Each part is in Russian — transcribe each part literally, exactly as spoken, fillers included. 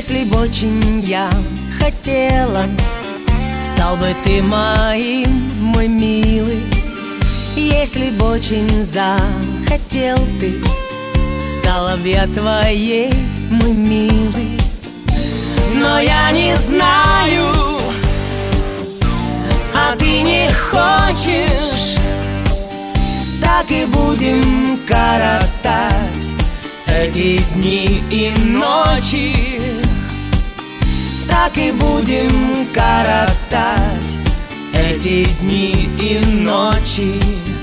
Если б очень я хотела, стал бы ты моим, мой милый. Если б очень захотел ты, стала б я твоей, мой милый. Но я не знаю, а ты не хочешь, так и будем коротать эти дни и ночи. Так и будем коротать эти дни и ночи.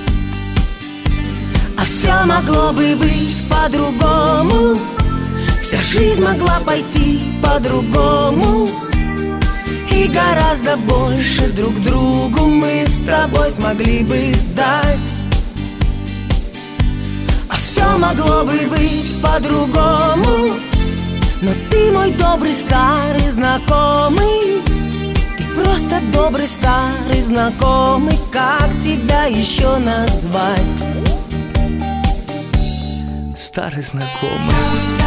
А все могло бы быть по-другому, вся жизнь могла пойти по-другому, и гораздо больше друг другу мы с тобой смогли бы дать. А все могло бы быть по-другому, но ты мой добрый старый знакомый. Ты просто добрый старый знакомый. Как тебя еще назвать? Старый знакомый.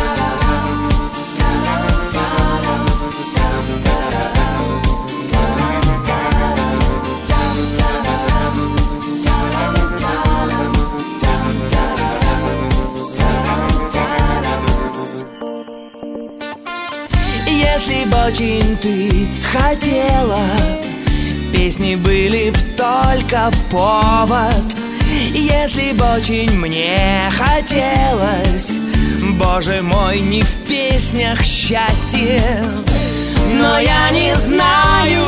Если бы очень ты хотела, песни были б только повод. Если бы очень мне хотелось, боже мой, не в песнях счастье. Но я не знаю,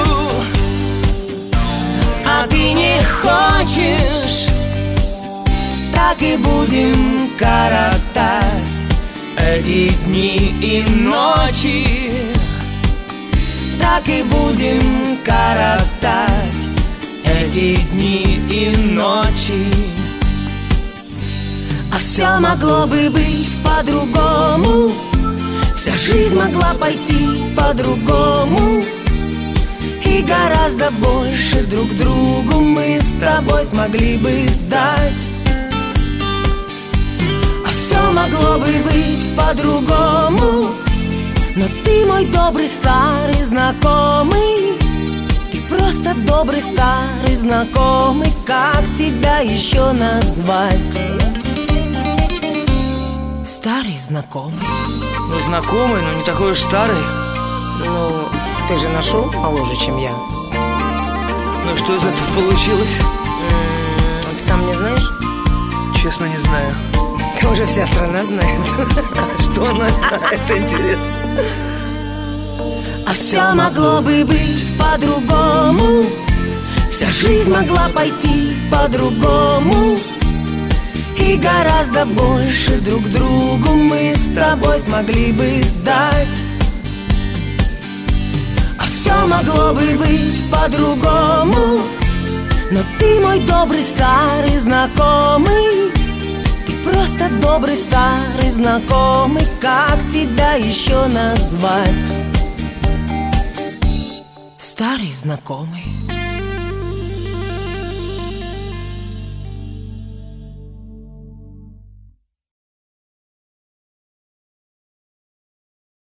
а ты не хочешь, так и будем коротать эти дни и ночи. Так и будем коротать эти дни и ночи. А все могло бы быть по-другому, вся жизнь могла пойти по-другому, и гораздо больше друг другу мы с тобой смогли бы дать. А все могло бы быть по-другому, но ты мой добрый старый знакомый. Ты просто добрый старый знакомый. Как тебя еще назвать? Старый знакомый. Ну, знакомый, но не такой уж старый. Ну, ты же нашел моложе, чем я. Ну, что из этого получилось? М-м, ты сам не знаешь? Честно, не знаю. Это уже вся страна знает. Что она? Это интересно. А все могло бы быть по-другому, вся жизнь могла пойти по-другому, и гораздо больше друг другу мы с тобой смогли бы дать. А все могло бы быть по-другому, но ты мой добрый старый знакомый. Просто добрый старый знакомый. Как тебя еще назвать? Старый знакомый.